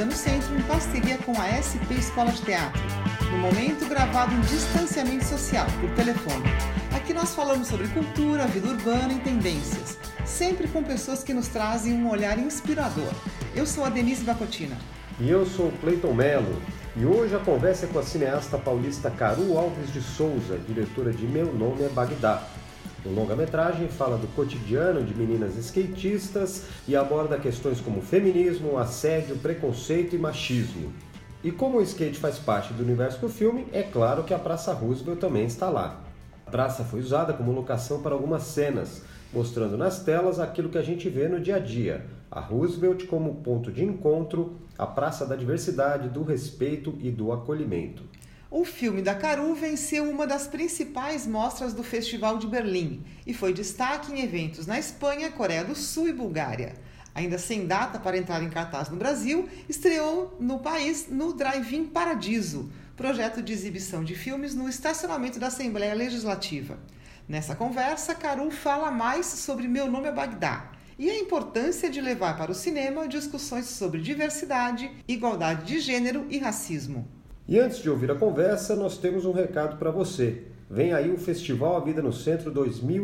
Vida no Centro em parceria com a SP Escola de Teatro. No momento, gravado em distanciamento social, por telefone. Aqui nós falamos sobre cultura, vida urbana e tendências, sempre com pessoas que nos trazem um olhar inspirador. Eu sou a Denise Bacotina. E eu sou o Cleiton Melo. E hoje a conversa é com a cineasta paulista Caru Alves de Souza, diretora de Meu Nome é Bagdá. O longa-metragem fala do cotidiano de meninas skatistas e aborda questões como feminismo, assédio, preconceito e machismo. E como o skate faz parte do universo do filme, é claro que a Praça Roosevelt também está lá. A praça foi usada como locação para algumas cenas, mostrando nas telas aquilo que a gente vê no dia a dia. A Roosevelt como ponto de encontro, a praça da diversidade, do respeito e do acolhimento. O filme da Caru venceu uma das principais mostras do Festival de Berlim e foi destaque em eventos na Espanha, Coreia do Sul e Bulgária. Ainda sem data para entrar em cartaz no Brasil, estreou no país no Drive-In Paradiso, projeto de exibição de filmes no estacionamento da Assembleia Legislativa. Nessa conversa, Caru fala mais sobre Meu Nome é Bagdá e a importância de levar para o cinema discussões sobre diversidade, igualdade de gênero e racismo. E antes de ouvir a conversa, nós temos um recado para você. Vem aí o Festival A Vida no Centro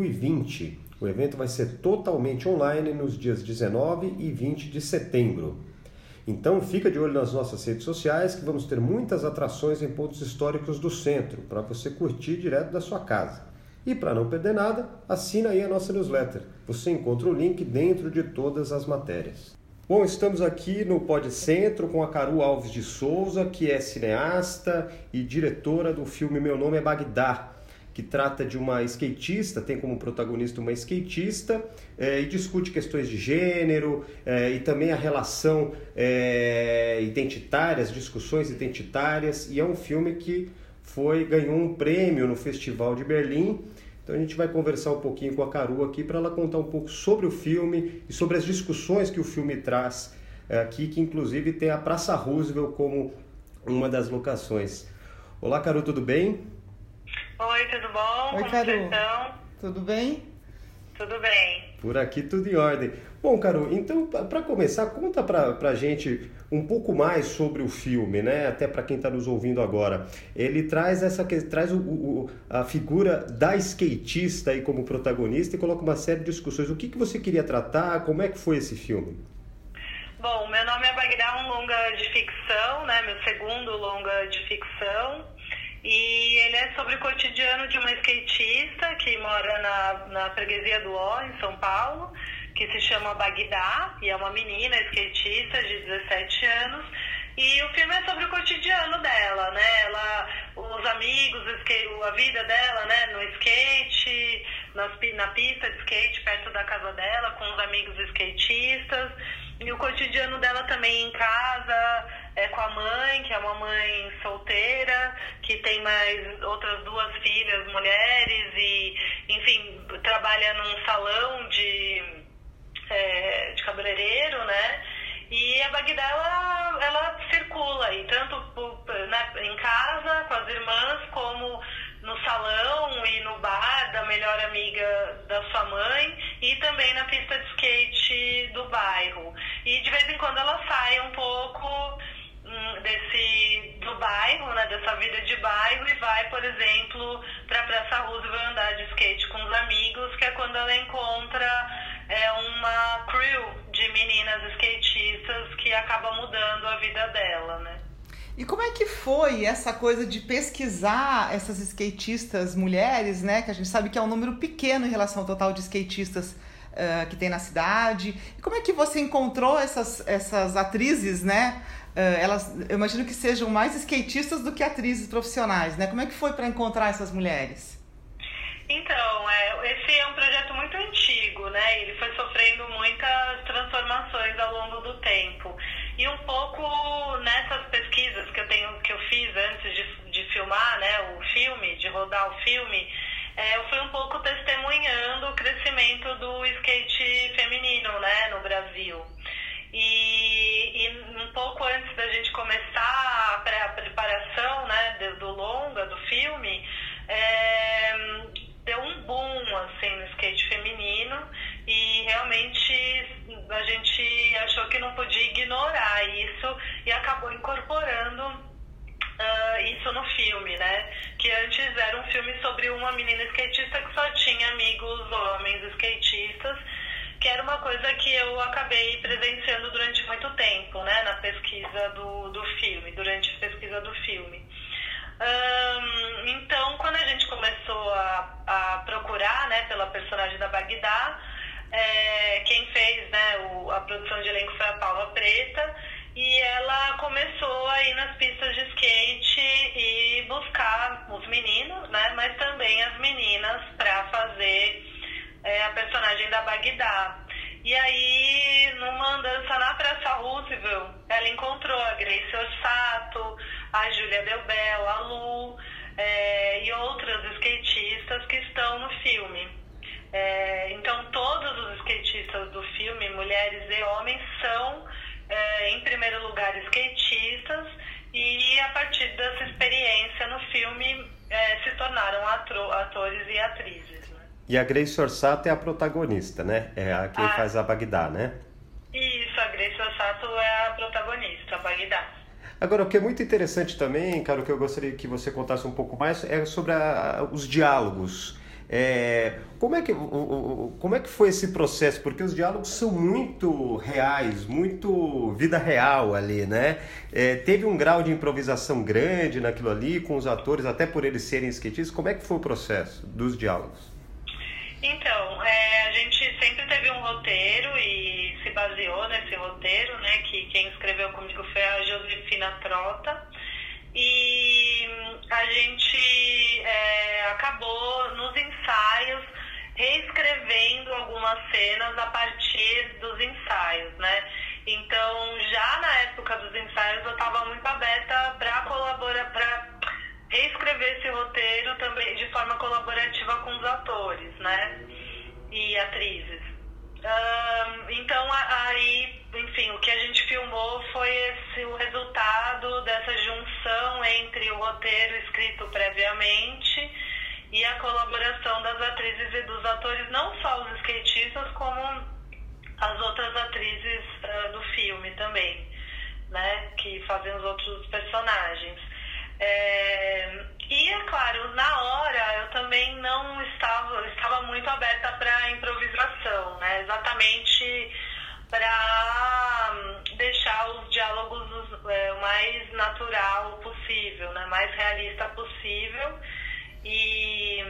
2020. O evento vai ser totalmente online nos dias 19 e 20 de setembro. Então fica de olho nas nossas redes sociais que vamos ter muitas atrações em pontos históricos do centro para você curtir direto da sua casa. E para não perder nada, assina aí a nossa newsletter. Você encontra o link dentro de todas as matérias. Bom, estamos aqui no Pod Centro com a Caru Alves de Souza, que é cineasta e diretora do filme Meu Nome é Bagdá, que trata de uma skatista, tem como protagonista uma skatista e discute questões de gênero e também a relação identitária, as discussões identitárias, e é um filme que ganhou um prêmio no Festival de Berlim. Então a gente vai conversar um pouquinho com a Caru aqui para ela contar um pouco sobre o filme e sobre as discussões que o filme traz aqui, que inclusive tem a Praça Roosevelt como uma das locações. Olá, Caru, tudo bem? Oi, tudo bom? Oi, Como Caru. vocês estão? Tudo bem? Tudo bem. Por aqui tudo em ordem. Bom, Caru, então para começar, conta pra gente um pouco mais sobre o filme, né? Até para quem está nos ouvindo agora. Ele traz a figura da skatista aí como protagonista e coloca uma série de discussões. O que você queria tratar? Como é que foi esse filme? Bom, Meu Nome é Bagdá, um longa de ficção, né? Meu segundo longa de ficção. E ele é sobre o cotidiano de uma skatista que mora na freguesia do Ó, em São Paulo, que se chama Bagdá, e é uma menina skatista de 17 anos. E o filme é sobre o cotidiano dela, né? Os amigos, a vida dela, né? No skate, na pista de skate, perto da casa dela, com os amigos skatistas. E o cotidiano dela também em casa, com a mãe, que é uma mãe solteira, que tem mais outras duas filhas mulheres e, enfim, trabalha num salão de cabeleireiro, né? E a Bagdá, ela circula aí, tanto em casa, com as irmãs, como no salão e no bar da melhor amiga da sua mãe e também na pista de skate do bairro. E de vez em quando ela sai um pouco do bairro, né, dessa vida de bairro, e vai, por exemplo, para a Praça Roosevelt andar de skate com os amigos, que é quando ela encontra uma crew de meninas skatistas que acaba mudando a vida dela, né? E como é que foi essa coisa de pesquisar essas skatistas mulheres, né? Que a gente sabe que é um número pequeno em relação ao total de skatistas que tem na cidade. E como é que você encontrou essas atrizes, né? Eu imagino que sejam mais skatistas do que atrizes profissionais, né? Como é que foi para encontrar essas mulheres? Então, esse é um projeto muito antigo, né? Ele foi sofrendo muitas transformações ao longo do tempo. E um pouco nessas pesquisas que eu fiz antes de filmar, né, o filme, de rodar o filme, eu fui um pouco testemunhando o crescimento do skate feminino, né, no Brasil. E um pouco antes da gente começar a preparação, né, do longa, do filme, deu um boom assim, no skate feminino, e realmente a gente achou que não podia ignorar isso, e isso no filme, né? Que antes era um filme sobre uma menina skatista que só tinha amigos homens skatistas, que era uma coisa que eu acabei presenciando durante muito tempo, né? Na pesquisa do filme, durante a pesquisa do filme. Então, quando a gente começou a procurar, né, pela personagem da Bagdá, quem fez, né, a produção de elenco foi a Paula Preta, e ela começou a ir nas pistas de skate e buscar os meninos, né, mas também as meninas para fazer a personagem da Bagdá. E aí, numa andança na Praça Roosevelt, ela encontrou a Grace Orsato, a Júlia Delbel, a Lu e outras skatistas que estão no filme. Então, todos os skatistas do filme, mulheres e homens, são, em primeiro lugar, skatistas, e a partir dessa experiência no filme se tornaram atores e atrizes. Né? E a Grace Orsato é a protagonista, né? É quem faz a Bagdá, né? Isso, a Grace Orsato é a protagonista, a Bagdá. Agora, o que é muito interessante também, cara, o que eu gostaria que você contasse um pouco mais, é sobre os diálogos. Como é que foi esse processo? Porque os diálogos são muito reais, muito vida real ali, né? Teve um grau de improvisação grande naquilo ali, com os atores, até por eles serem skatistas. Como é que foi o processo dos diálogos? Então, a gente sempre teve um roteiro e se baseou nesse roteiro, né? Que quem escreveu comigo foi a Josefina Trota. E a gente acabou nos ensaios reescrevendo algumas cenas a partir dos ensaios, né? Então, já na época dos ensaios, eu estava muito aberta para colaborar, para reescrever esse roteiro também de forma colaborativa com os atores, né? E atrizes. Então, aí, enfim, o que a gente filmou foi o resultado dessa junção entre o roteiro escrito previamente e a colaboração das atrizes e dos atores, não só os skatistas, como as outras atrizes do filme também, né, que fazem os outros personagens. E, é claro, na hora eu também não estava muito aberta para improvisação, né? Exatamente para deixar os diálogos o mais natural possível, né? Mais realista possível. E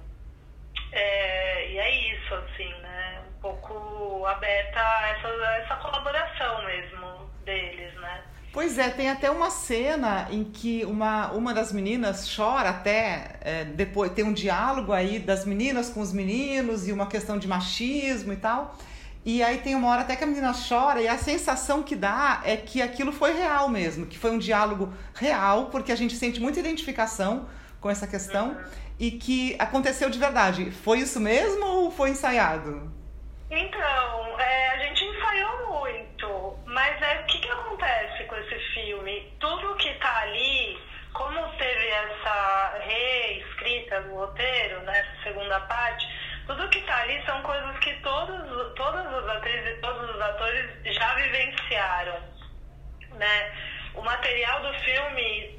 é isso, assim, né? Um pouco aberta a essa colaboração mesmo deles, né? Pois é, tem até uma cena em que uma das meninas chora até, depois tem um diálogo aí das meninas com os meninos e uma questão de machismo e tal, e aí tem uma hora até que a menina chora e a sensação que dá é que aquilo foi real mesmo, que foi um diálogo real, porque a gente sente muita identificação com essa questão e que aconteceu de verdade. Foi isso mesmo ou foi ensaiado? Então, a gente ensaiou muito, mas o que acontece com esse filme? Tudo que tá ali, como teve essa reescrita do roteiro, né, segunda parte, tudo que tá ali são coisas que todas as atrizes e todos os atores já vivenciaram, né? O material do filme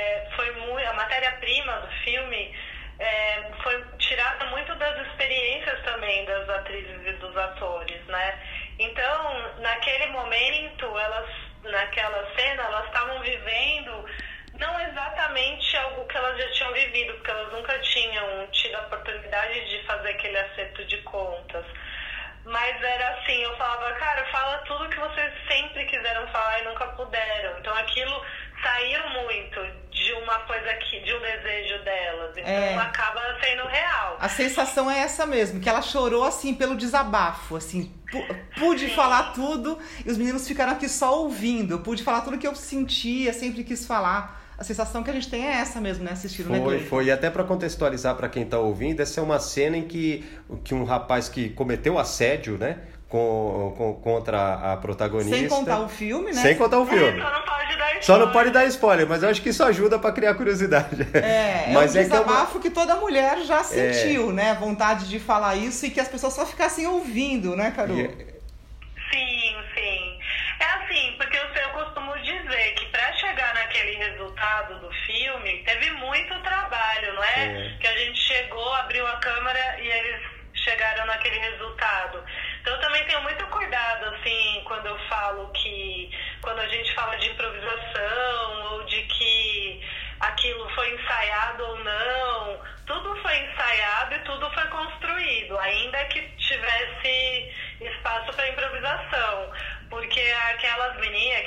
a matéria-prima do filme foi tirada muito das experiências também das atrizes e dos atores, né? Então, naquele momento, naquela cena, elas estavam vivendo não exatamente algo que elas já tinham vivido, porque elas nunca tinham tido a oportunidade de fazer aquele acerto de contas. Mas era assim, eu falava, cara, fala tudo que vocês sempre quiseram falar e nunca puderam. Então aquilo saiu muito de uma coisa de um desejo delas. Então acaba sendo real. A sensação é essa mesmo, que ela chorou assim pelo desabafo, assim, pude falar tudo e os meninos ficaram aqui só ouvindo. Eu pude falar tudo que eu sentia, sempre quis falar. A sensação que a gente tem é essa mesmo, né? Assistindo, né? Foi. E até para contextualizar para quem está ouvindo, essa é uma cena em que um rapaz que cometeu assédio, né? Contra a protagonista. Sem contar o filme, né? Sem contar o filme. Só não pode dar spoiler. Só não pode dar spoiler, mas eu acho que isso ajuda para criar curiosidade. Mas um desabafo que toda mulher já sentiu, né? Vontade de falar isso e que as pessoas só ficassem ouvindo, né, Caru? Sim. É assim, porque eu costumo dizer que para chegar naquele resultado do filme, filme. Teve muito trabalho, não é? Que a gente chegou, abriu a câmera e eles chegaram naquele resultado. Então eu também tenho muito cuidado, assim, quando eu falo que... Quando a gente fala de improvisação ou de que aquilo foi ensaiado ou não, tudo foi ensaiado e tudo foi construído, ainda que tivesse espaço para improvisação. Porque aquelas meninas,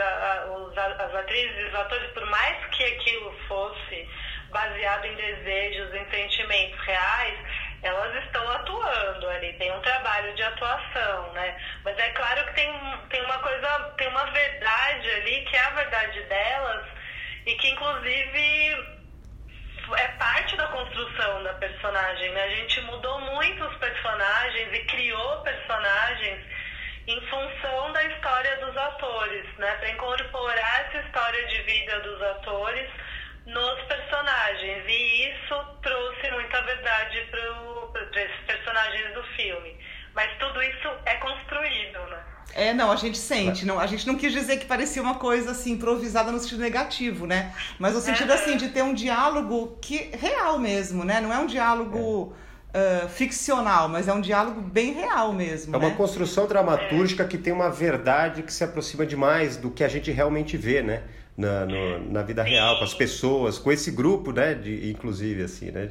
as atrizes, os atores, por mais que aquilo fosse baseado em desejos, em sentimentos reais, elas estão atuando ali, tem um trabalho de atuação, né? Mas é claro que tem uma coisa, tem uma verdade ali, que é a verdade delas, e que inclusive é parte da construção da personagem, né? A gente mudou muito os personagens e criou personagens em função da história dos atores, né? Para incorporar essa história de vida dos atores nos personagens, e isso trouxe muita verdade para esses personagens do filme. Mas tudo isso é construído, né? Não, a gente sente. Não, a gente não quis dizer que parecia uma coisa assim, improvisada no sentido negativo, né? Mas no sentido assim, de ter um diálogo real mesmo, né? Não é um diálogo ficcional, mas é um diálogo bem real mesmo. É uma construção dramatúrgica que tem uma verdade que se aproxima demais do que a gente realmente vê, né? Na vida real, com as pessoas, com esse grupo, né? Inclusive, assim, né?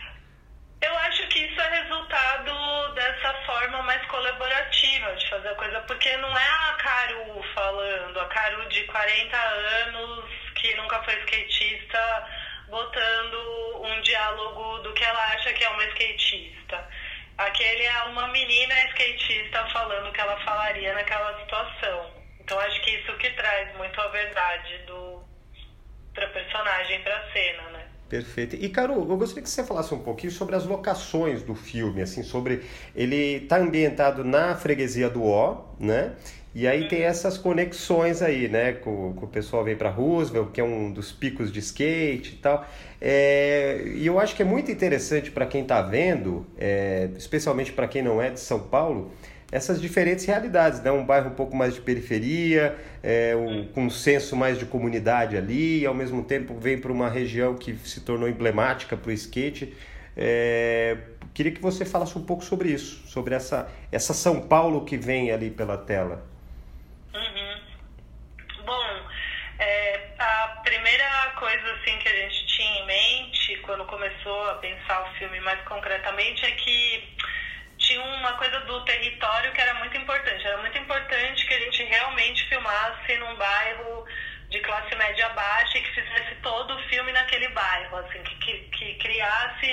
Eu acho que isso é resultado dessa forma mais colaborativa de fazer a coisa, porque não é a Caru falando, a Caru de 40 anos, que nunca foi skatista, botando um diálogo do que ela acha que é uma skatista. Aquele é uma menina skatista falando o que ela falaria naquela situação. Então acho que isso que traz muito a verdade pra personagem, pra cena, né? Perfeito. E, Caru, eu gostaria que você falasse um pouquinho sobre as locações do filme, assim, sobre... Ele está ambientado na freguesia do Ó, né? E aí tem essas conexões aí, né? Com o pessoal vem para Roosevelt, que é um dos picos de skate e tal. E eu acho que é muito interessante para quem está vendo, especialmente para quem não é de São Paulo, essas diferentes realidades, né? Um bairro um pouco mais de periferia, com um senso mais de comunidade ali, e ao mesmo tempo vem para uma região que se tornou emblemática para o skate. Queria que você falasse um pouco sobre isso, sobre essa São Paulo que vem ali pela tela. Bom, a primeira coisa assim, que a gente tinha em mente quando começou a pensar o filme mais concretamente é que tinha uma coisa do território que era muito importante. Era muito importante que a gente realmente filmasse num bairro de classe média baixa e que fizesse todo o filme naquele bairro, assim, que criasse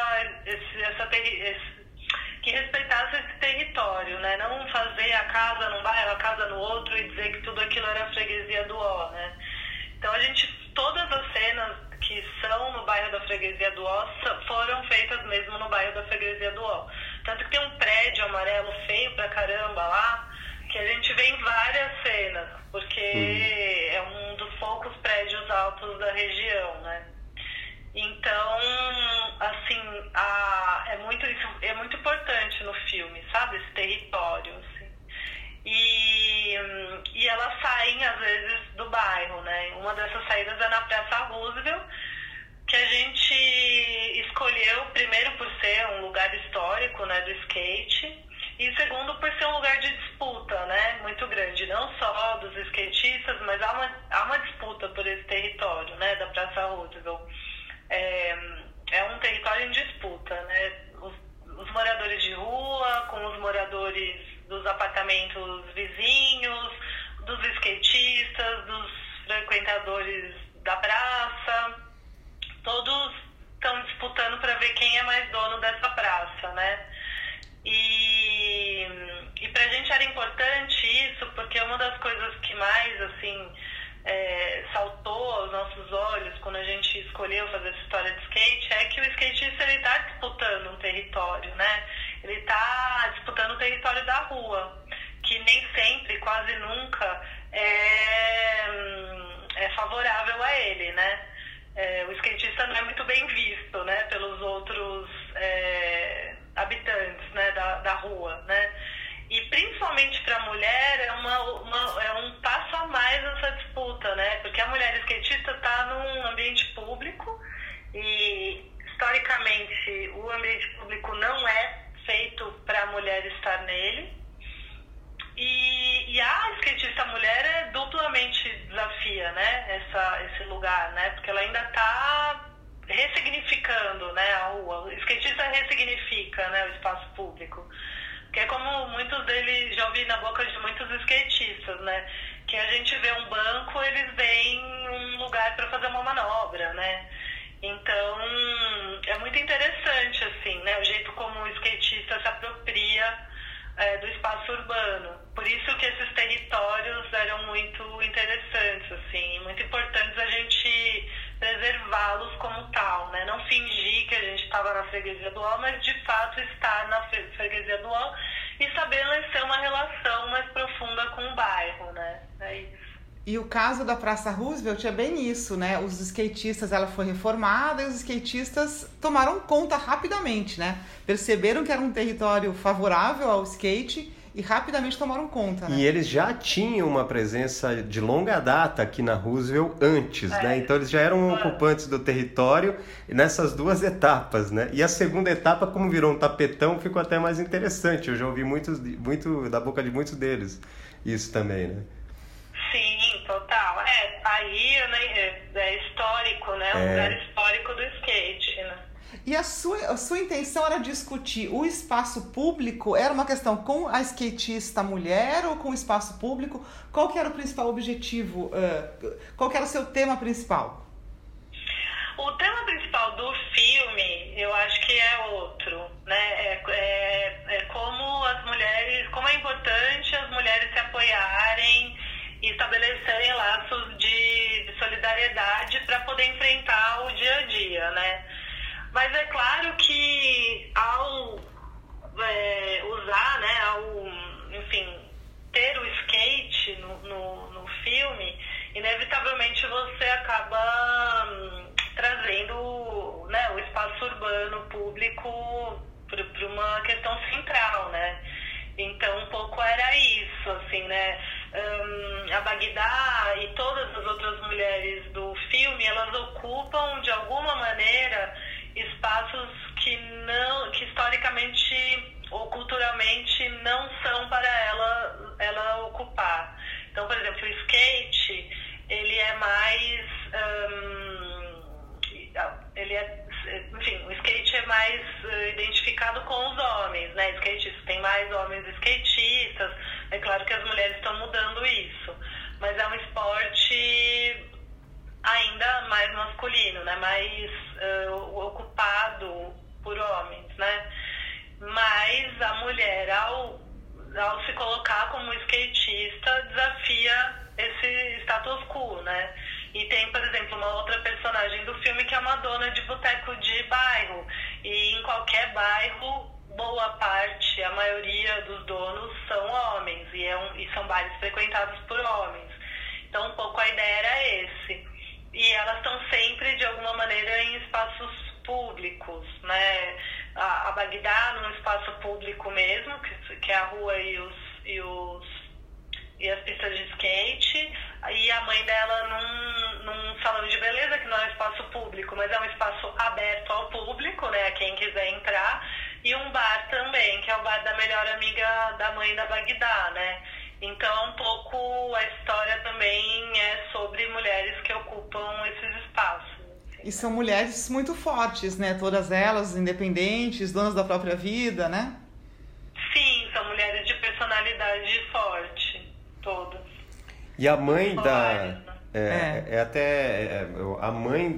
que respeitasse esse território, né? Não fazer a casa num bairro, a casa no outro e dizer que tudo aquilo era a freguesia do Ó, né? Então todas as cenas que são no bairro da freguesia do Ó foram feitas mesmo no bairro da freguesia do Ó. Tanto que tem um prédio amarelo feio pra caramba lá, que a gente vê em várias cenas, porque é um dos poucos prédios altos da região, né? Então, assim, é muito importante no filme, sabe? Esse território, assim. E elas saem, às vezes, do bairro, né? Uma dessas saídas é na Praça Roosevelt, que a gente escolheu, primeiro, por ser um lugar histórico, né, do skate, e segundo, por ser um lugar de disputa, né, muito grande, não só dos skatistas, mas há uma disputa por esse território, né, da Praça Roosevelt. É um território em disputa, né, os moradores de rua com os moradores dos apartamentos vizinhos, dos skatistas, dos frequentadores da praça, todos estão disputando para ver quem é mais dono dessa praça, né? E pra gente era importante isso, porque uma das coisas que mais, assim, saltou aos nossos olhos quando a gente escolheu fazer essa história de skate é que o skatista, ele tá disputando um território, né? Ele tá disputando o território da rua, que nem sempre, quase nunca, é favorável a ele, né? O skatista não é muito bem visto, né, pelos outros habitantes, né, da rua, né? E principalmente para a mulher é um passo a mais nessa disputa, luta, né? Porque a mulher skatista está num ambiente público e, historicamente, o ambiente público não é feito para a mulher estar nele. E a skatista mulher é duplamente desafia, né? Esse lugar, né? Porque ela ainda está ressignificando, né, a rua. O skatista ressignifica, né, o espaço público. Que é como muitos deles, já ouvi na boca de muitos skatistas, né, que a gente vê um banco, eles veem um lugar para fazer uma manobra, né. Então, é muito interessante, assim, né, o jeito como o skatista se apropria do espaço urbano. Por isso que esses territórios eram muito interessantes, assim, muito importantes a gente preservá-los como tal, né? Não fingir que a gente estava na freguesia do Ó, mas de fato estar na freguesia do Ó e estabelecer uma relação mais profunda com o bairro, né? É isso. E o caso da Praça Roosevelt é bem isso, né? Os skatistas, ela foi reformada e os skatistas tomaram conta rapidamente, né? Perceberam que era um território favorável ao skate e rapidamente tomaram conta, né? E eles já tinham uma presença de longa data aqui na Roosevelt antes, né? Então eles já eram ocupantes do território nessas duas etapas, né? E a segunda etapa, como virou um tapetão, ficou até mais interessante. Eu já ouvi muito da boca de muitos deles isso também, né? Sim, total. Aí é histórico, né? Um lugar histórico do skate, né? E a sua intenção era discutir o espaço público? Era uma questão com a skatista mulher ou com o espaço público? Qual que era o principal objetivo? Qual que era o seu tema principal? O tema principal do filme, eu acho que é outro, né? É como as mulheres, como é importante as mulheres se apoiarem e estabelecerem laços de solidariedade para poder enfrentar o dia a dia, né? Mas é claro que ao usar, né, ter o skate no filme, inevitavelmente você acaba trazendo, né, o espaço urbano público para uma questão central, né? Então, um pouco era isso, assim, né? A Bagdá e todas as outras mulheres do filme, elas ocupam, de alguma maneira, espaços que historicamente ou culturalmente não são para ela ocupar. Então, por exemplo, o skate, ele é mais... o skate é mais identificado com os homens, né? Skatistas, tem mais homens skatistas. É claro que as mulheres estão mudando isso, mas é um esporte ainda mais masculino, né? Mais ocupado por homens, né? Mas a mulher, ao se colocar como skatista, desafia esse status quo, né? E tem, por exemplo, uma outra personagem do filme que é uma dona de boteco de bairro. E em qualquer bairro, boa parte, a maioria dos donos são homens. E são bares frequentados por homens. Então, um pouco a ideia era esse. E elas estão sempre, de alguma maneira, em espaços públicos, né? A Bagdá num espaço público mesmo, que é a rua e as pistas de skate, e a mãe dela num salão de beleza, que não é um espaço público, mas é um espaço aberto ao público, né, a quem quiser entrar, e um bar também, que é o bar da melhor amiga da mãe da Bagdá, né. Então, um pouco a história também é sobre mulheres que ocupam esses espaços. E são mulheres muito fortes, né, todas elas independentes, donas da própria vida, né? Sim, são mulheres de personalidade forte, todas. E a mãe a mãe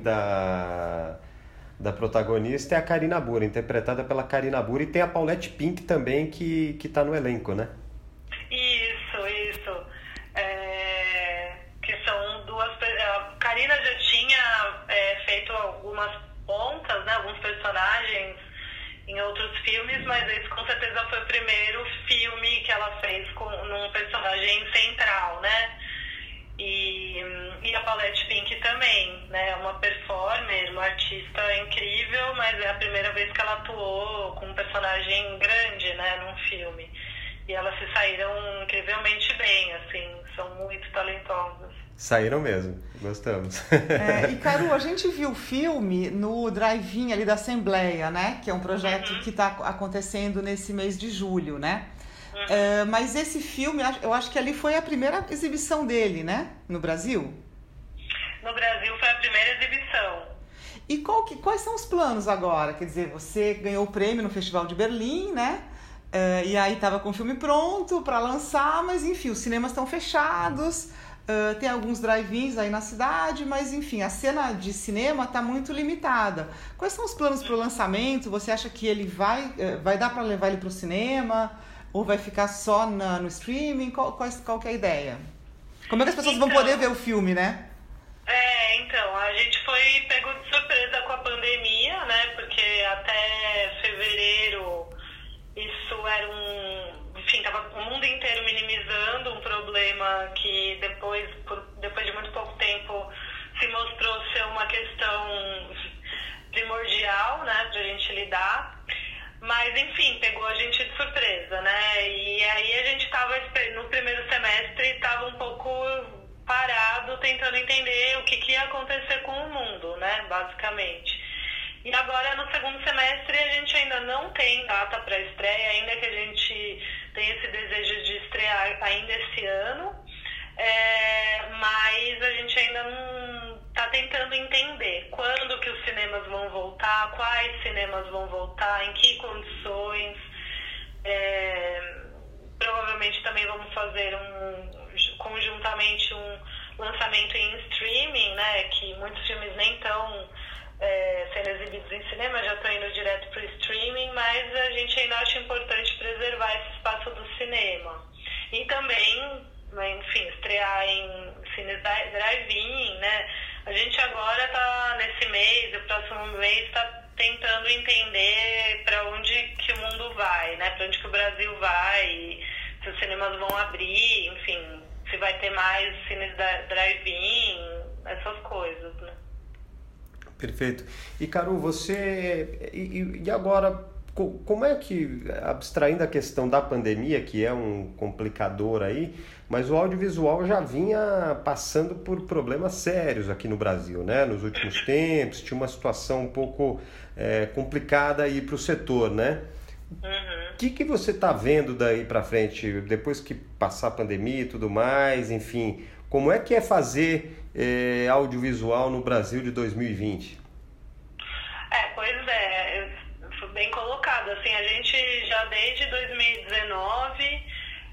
da protagonista é a Karina Burr, interpretada pela Karina Burr, e tem a Paulette Pink também, que tá no elenco, né? Isso. Que são duas... A Karina já tinha feito algumas pontas, né, alguns personagens em outros filmes, mas esse com certeza foi o primeiro filme que ela fez num personagem central, né? E a Paulette Pink também, né? Uma performer, uma artista incrível, mas é a primeira vez que ela atuou com um personagem grande, né, num filme. E elas se saíram incrivelmente bem, assim, são muito talentosas. Saíram mesmo, gostamos. E Caru, a gente viu o filme no drive-in ali da Assembleia, né? Que é um projeto que está acontecendo nesse mês de julho, né? Mas esse filme, eu acho que ali foi a primeira exibição dele, né? No Brasil? No Brasil foi a primeira exibição. E quais são os planos agora? Quer dizer, você ganhou o prêmio no Festival de Berlim, né? E aí estava com o filme pronto para lançar, mas enfim, os cinemas estão fechados. Tem alguns drive-ins aí na cidade, mas enfim, a cena de cinema está muito limitada. Quais são os planos para o lançamento? Você acha que ele vai dar para levar ele para o cinema? Ou vai ficar só no streaming? Qual que é a ideia? Como é que as pessoas vão poder ver o filme, né? Então, a gente foi pego de surpresa com a pandemia, né? Porque até fevereiro isso era enfim, tava o mundo inteiro minimizando um problema que depois de muito pouco tempo se mostrou ser uma questão primordial, né, pra gente lidar. Mas, enfim, pegou a gente de surpresa, né? E aí a gente tava, no primeiro semestre, tava um pouco parado, tentando entender o que ia acontecer com o mundo, né, basicamente. E agora, no segundo semestre, a gente ainda não tem data para estreia, ainda que a gente tenha esse desejo de estrear ainda esse ano, mas a gente ainda não está tentando entender quando que os cinemas vão voltar, quais cinemas vão voltar, em que condições. Provavelmente também vamos fazer conjuntamente um lançamento em streaming, né, que muitos filmes nem estão sendo exibidos em cinema, já estão indo direto para o streaming, mas a gente ainda acha importante preservar esse espaço do cinema. E também, enfim, estrear em cines drive-in, né? A gente agora está nesse mês, o próximo mês, está tentando entender para onde que o mundo vai, né? Para onde que o Brasil vai, se os cinemas vão abrir, enfim, se vai ter mais cines drive-in, essas coisas, né? Perfeito. E, Caru, você... E agora, como é que, abstraindo a questão da pandemia, que é um complicador aí, mas o audiovisual já vinha passando por problemas sérios aqui no Brasil, né? Nos últimos tempos, tinha uma situação um pouco complicada aí para o setor, né? O que você está vendo daí para frente, depois que passar a pandemia e tudo mais, enfim... Como é que é fazer audiovisual no Brasil de 2020? Pois é, foi bem colocado. Assim, a gente já desde 2019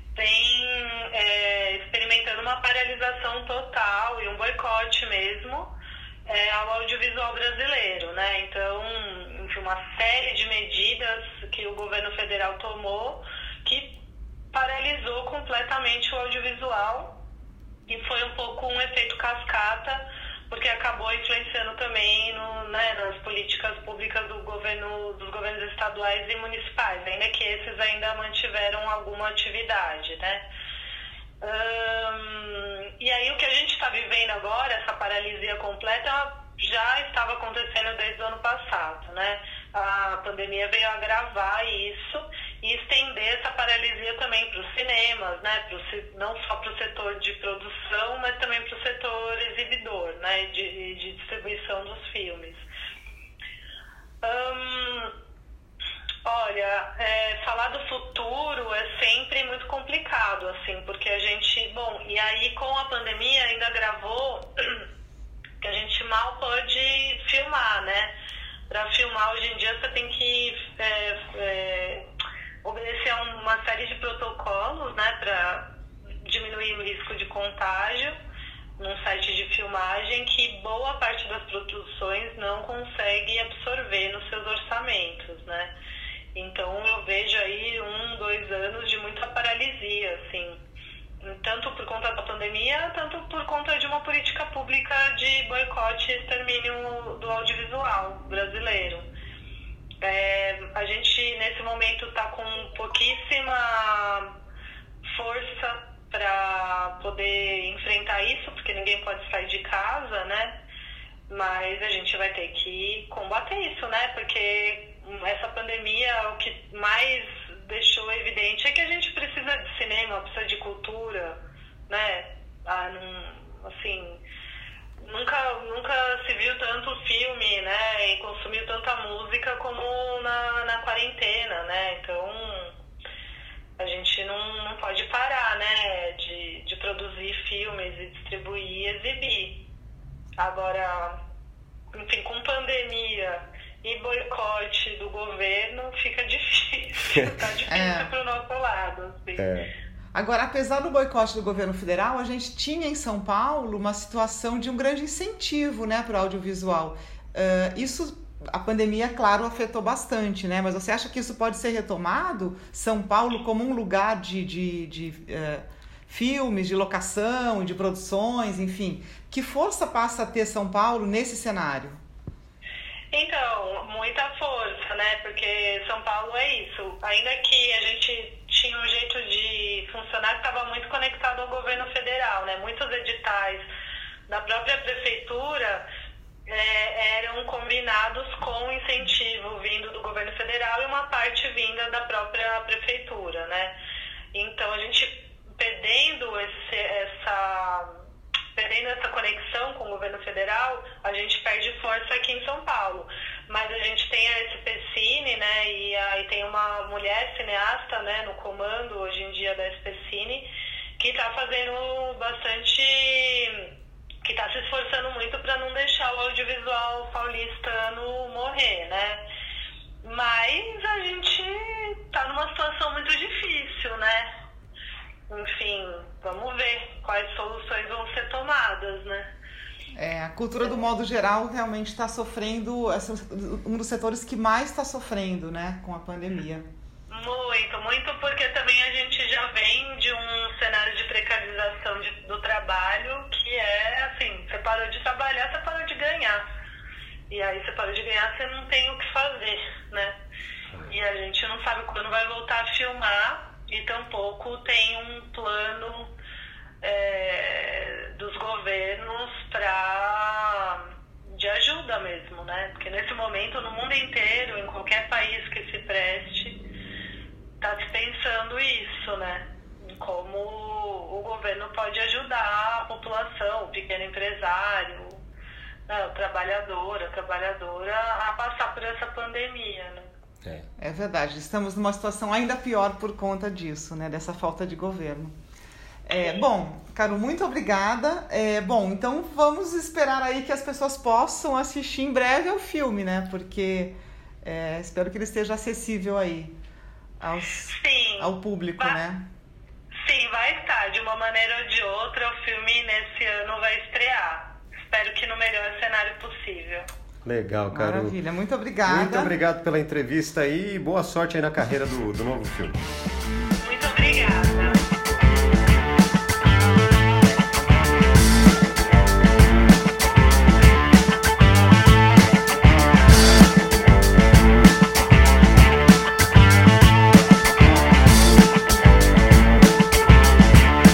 vem experimentando uma paralisação total e um boicote mesmo ao audiovisual brasileiro, né? Então, enfim, uma série de medidas que o governo federal tomou que paralisou completamente o audiovisual. E foi um pouco um efeito cascata, porque acabou influenciando também nas políticas públicas dos governos estaduais e municipais, ainda que esses ainda mantiveram alguma atividade, né? E aí o que a gente está vivendo agora, essa paralisia completa, já estava acontecendo desde o ano passado, né? A pandemia veio agravar isso e estender essa paralisia também para os cinemas, né? Não só para o setor de produção, mas também para o setor exibidor, né? De distribuição dos filmes. Olha, falar do futuro é sempre muito complicado, assim, porque a gente... Bom, e aí com a pandemia ainda agravou que a gente mal pode filmar, né? Para filmar hoje em dia você tem que obedecer a uma série de protocolos, né, para diminuir o risco de contágio num site de filmagem que boa parte das produções não consegue absorver nos seus orçamentos, né? Então eu vejo aí 1-2 anos de muita paralisia, assim, tanto por conta da pandemia, tanto por conta de uma política pública de boicote e extermínio do audiovisual brasileiro. A gente, nesse momento, está com pouquíssima força para poder enfrentar isso, porque ninguém pode sair de casa, né? Mas a gente vai ter que combater isso, né? Porque essa pandemia, o que mais deixou evidente é que a gente precisa né? Assim, nunca se viu tanto filme, né? E consumiu tanta música como na quarentena, né? Então, a gente não pode parar, né? De produzir filmes e distribuir e exibir. Agora, enfim, com pandemia e boicote do governo, fica difícil. Tá difícil pro nosso lado, assim. Agora, apesar do boicote do governo federal, a gente tinha em São Paulo uma situação de um grande incentivo, né, para o audiovisual. A pandemia, claro, afetou bastante, né? Mas você acha que isso pode ser retomado? São Paulo como um lugar de filmes, de locação, de produções, enfim. Que força passa a ter São Paulo nesse cenário? Então, muita força, né? Porque São Paulo é isso. Ainda que a gente tinha um jeito de funcionar que estava muito conectado ao governo federal, né? Muitos editais da própria prefeitura eram combinados com incentivo vindo do governo federal e uma parte vinda da própria prefeitura, né? Então, a gente perdendo essa conexão com o governo federal, a gente perde força aqui em São Paulo. Mas a gente tem a SPCine, né, e aí tem uma mulher cineasta, né, no comando hoje em dia da SPCine, que está fazendo bastante, que está se esforçando muito para não deixar o audiovisual paulistano morrer, né? Mas a gente está numa situação muito difícil, né? Enfim, vamos ver quais soluções vão ser tomadas, né? A cultura, do modo geral, realmente está sofrendo, um dos setores que mais está sofrendo, né, com a pandemia. Muito, porque também a gente já vem de um cenário de precarização do trabalho, que é assim, você parou de trabalhar, você parou de ganhar. E aí você parou de ganhar, você não tem o que fazer, né? E a gente não sabe quando vai voltar a filmar, e tampouco tem um plano dos governos de ajuda mesmo, né? Porque nesse momento, no mundo inteiro, em qualquer país que se preste, está se pensando isso, né? Em como o governo pode ajudar a população, o pequeno empresário, né? O trabalhador, a trabalhadora a passar por essa pandemia, né? É verdade, estamos numa situação ainda pior por conta disso, né? Dessa falta de governo. Bom, Caru, muito obrigada. Bom, então vamos esperar aí que as pessoas possam assistir em breve ao filme, né? Porque espero que ele esteja acessível aí ao público, né? Sim, vai estar. De uma maneira ou de outra, o filme nesse ano vai estrear. Espero que no melhor cenário possível. Legal, Caru. Maravilha, muito obrigada. Muito obrigado pela entrevista aí e boa sorte aí na carreira do novo filme.